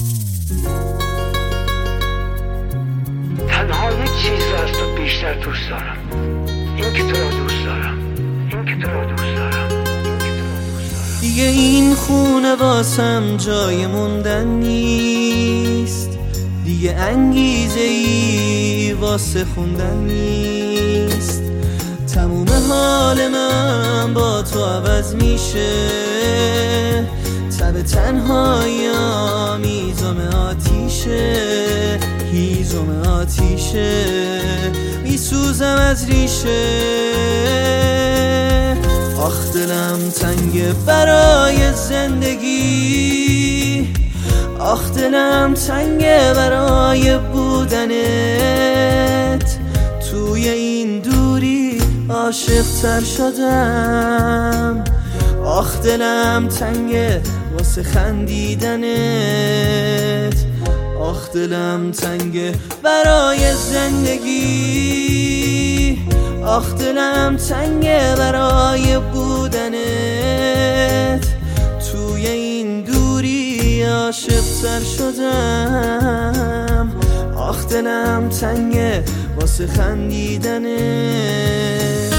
تنها یک چیز از تو بیشتر دوست دارم، این که تو را دوست دارم، این که تو را دوست دارم، این که تو را دوست دارم. دیگه این خونه واسم جای موندن نیست، دیگه انگیزه ای واسه خوندن نیست. تموم حال من با تو عوض میشه، تب تنهایی‌ام هیزم آتیشه، هیزم آتیشه، میسوزم از ریشه. آخ دلم تنگه برای زندگی، آخ دلم تنگه برای بودنت. توی این دوری عاشق تر شدم، آخ دلم تنگه واسه خندیدنت. آخ دلم تنگه برای زندگی، آخ دلم تنگه برای بودنت. توی این دوری عاشق تر شدم، آخ دلم تنگه واسه خندیدنت.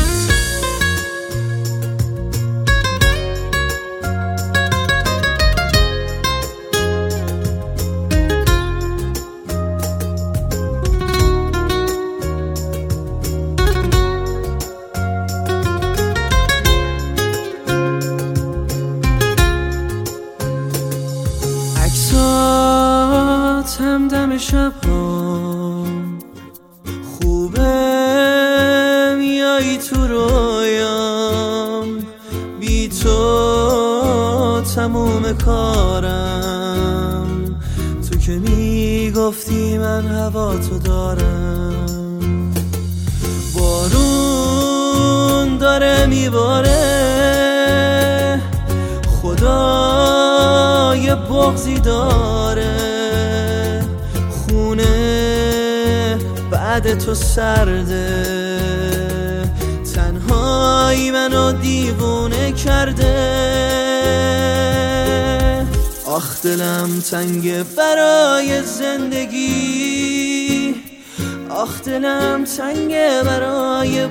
همدم شب ها خوبه، میایی تو رویام، بی تو تموم کارم. تو که میگفتی من هوا تو دارم، بارون داره میباره، خدا یه بغضی داره. بعد تو سرده، تنهایی منو دیوونه کرده. آخ دلم تنگه برای زندگی، آخ دلم تنگه برای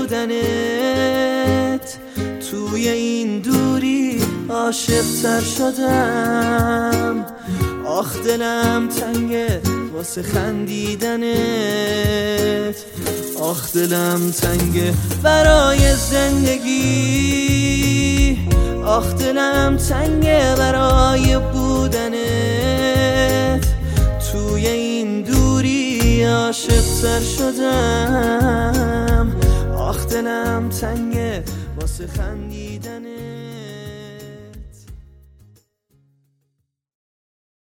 بودنت. توی این دوری عاشق تر شدم، آخ دلم تنگه واسه خندیدنت. آخ دلم تنگه برای زندگی، آخ دلم تنگه برای بودنت. توی این دوری عاشق تر شدم، آخ دلم تنگه واسه خندیدنت.